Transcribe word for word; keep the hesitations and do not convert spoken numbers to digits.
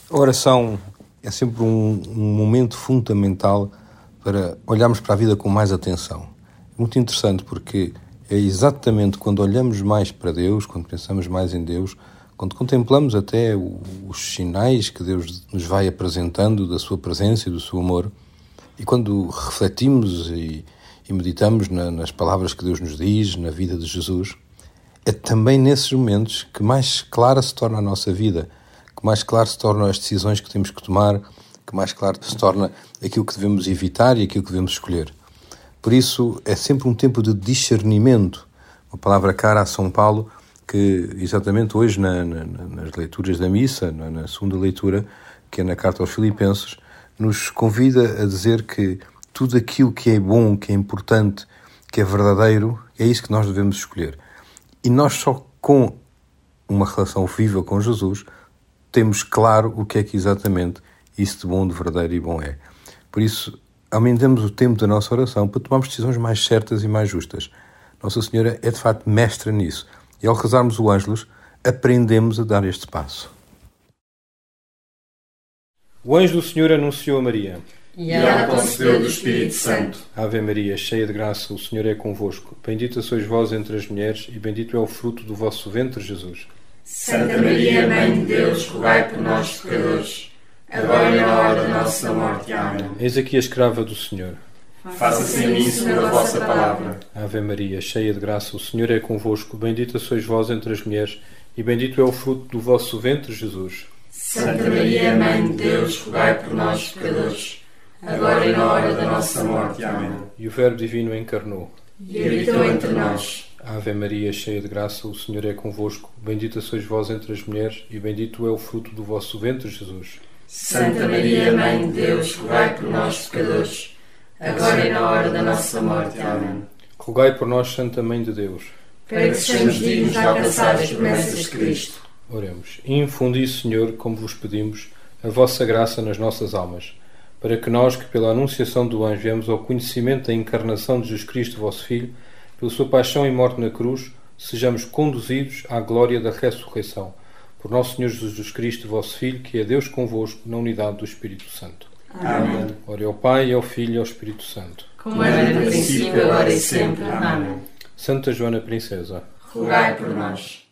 A oração é sempre um, um momento fundamental para olharmos para a vida com mais atenção. É muito interessante porque é exatamente quando olhamos mais para Deus, quando pensamos mais em Deus, quando contemplamos até o, os sinais que Deus nos vai apresentando da sua presença e do seu amor, e quando refletimos e, e meditamos na, nas palavras que Deus nos diz, na vida de Jesus, é também nesses momentos que mais clara se torna a nossa vida, que mais claro se tornam as decisões que temos que tomar, que mais claro se torna aquilo que devemos evitar e aquilo que devemos escolher. Por isso, é sempre um tempo de discernimento, uma palavra cara a São Paulo, que exatamente hoje na, na, nas leituras da missa, na, na segunda leitura, que é na carta aos Filipenses, nos convida a dizer que tudo aquilo que é bom, que é importante, que é verdadeiro, é isso que nós devemos escolher. E nós só com uma relação viva com Jesus temos claro o que é que exatamente isso de bom, de verdadeiro e bom é. Por isso, aumentamos o tempo da nossa oração para tomarmos decisões mais certas e mais justas. Nossa Senhora é de facto mestra nisso. E ao rezarmos o Ângelus, aprendemos a dar este passo. O anjo do Senhor anunciou a Maria. E ela concebeu do Espírito Santo. Ave Maria, cheia de graça, o Senhor é convosco. Bendita sois vós entre as mulheres, e bendito é o fruto do vosso ventre, Jesus. Santa Maria, Mãe de Deus, rogai por nós, pecadores, agora e na hora da nossa morte. Amém. Eis aqui a escrava do Senhor. Faça-se em mim segundo a vossa palavra. Ave Maria, cheia de graça, o Senhor é convosco. Bendita sois vós entre as mulheres, e bendito é o fruto do vosso ventre, Jesus. Santa Maria, Mãe de Deus, rogai por nós, pecadores, agora e na hora da nossa morte. Amém. E o Verbo Divino encarnou. E habitou entre nós. Ave Maria, cheia de graça, o Senhor é convosco. Bendita sois vós entre as mulheres, e bendito é o fruto do vosso ventre, Jesus. Santa Maria, Mãe de Deus, rogai por nós, pecadores, agora e na hora da nossa morte. Amém. Rogai por nós, Santa Mãe de Deus, para que sejamos dignos de alcançar as promessas de Cristo. Oremos. Infundi, Senhor, como vos pedimos, a vossa graça nas nossas almas, para que nós, que pela anunciação do anjo viemos ao conhecimento da encarnação de Jesus Cristo, vosso Filho, pela sua paixão e morte na cruz, sejamos conduzidos à glória da ressurreição. Por nosso Senhor Jesus Cristo, vosso Filho, que é Deus convosco, na unidade do Espírito Santo. Amém. Ore ao Pai, ao Filho e ao Espírito Santo. Como era no princípio, agora e sempre. Amém. Santa Joana Princesa, rogai por nós.